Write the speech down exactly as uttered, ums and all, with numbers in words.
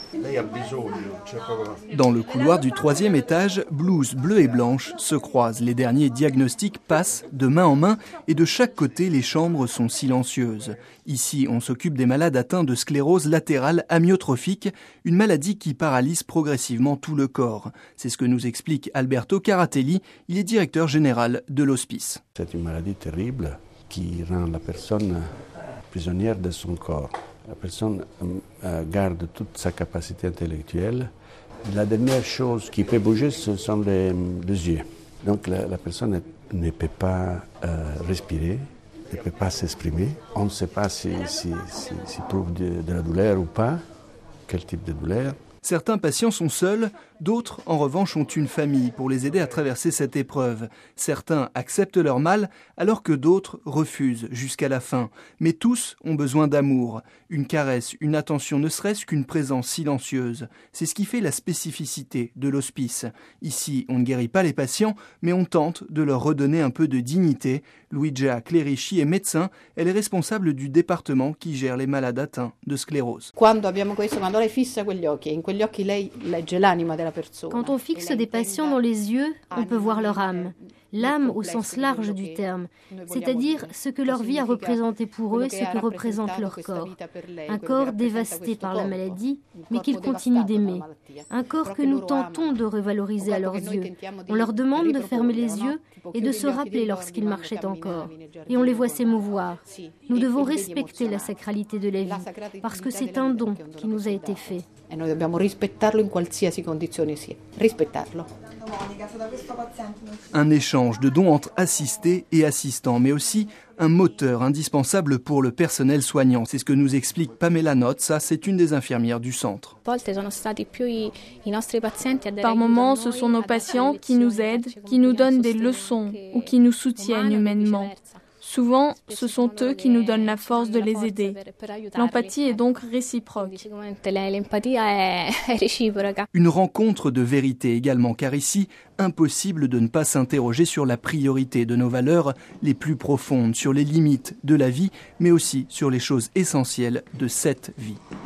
Dans le couloir du troisième étage, blouse bleue et blanche se croisent. Les derniers diagnostics passent de main en main et de chaque côté, les chambres sont silencieuses. Ici, on s'occupe des malades atteints de sclérose latérale amyotrophique, une maladie qui paralyse progressivement tout le corps. C'est ce que nous explique Alberto Caratelli, il est directeur général de l'hospice. C'est une maladie terrible qui rend la personne prisonnière de son corps. La personne euh, garde toute sa capacité intellectuelle. La dernière chose qui peut bouger, ce sont les, les yeux. Donc la, la personne ne peut pas euh, respirer, ne peut pas s'exprimer. On ne sait pas s'il si, si, si, si trouve de, de la douleur ou pas, quel type de douleur. Certains patients sont seuls, d'autres, en revanche, ont une famille pour les aider à traverser cette épreuve. Certains acceptent leur mal, alors que d'autres refusent jusqu'à la fin. Mais tous ont besoin d'amour. Une caresse, une attention, ne serait-ce qu'une présence silencieuse. C'est ce qui fait la spécificité de l'hospice. Ici, on ne guérit pas les patients, mais on tente de leur redonner un peu de dignité. Luigia Clerici est médecin. Elle est responsable du département qui gère les malades atteints de sclérose. Quando abbiamo questo, quando lei fissa quegli occhi, in quegli occhi lei legge l'anima della persona. Quand on fixe des patients dans les yeux, on peut voir leur âme. L'âme au sens large du terme, c'est-à-dire ce que leur vie a représenté pour eux et ce que représente leur corps. Un corps dévasté par la maladie, mais qu'ils continuent d'aimer. Un corps que nous tentons de revaloriser à leurs yeux. On leur demande de fermer les yeux et de se rappeler lorsqu'ils marchaient encore. Et on les voit s'émouvoir. Nous devons respecter la sacralité de la vie, parce que c'est un don qui nous a été fait. E noi dobbiamo rispettarlo in qualsiasi condizione sia. Rispettarlo. Un échange de dons entre assistés et assistants, mais aussi un moteur indispensable pour le personnel soignant. C'est ce que nous explique Pamela Nozza, c'est une des infirmières du centre. Par moments, ce sont nos patients qui nous aident, qui nous donnent des leçons ou qui nous soutiennent humainement. Souvent, ce sont eux qui nous donnent la force de les aider. L'empathie est donc réciproque. Une rencontre de vérité également, car ici, impossible de ne pas s'interroger sur la priorité de nos valeurs les plus profondes, sur les limites de la vie, mais aussi sur les choses essentielles de cette vie.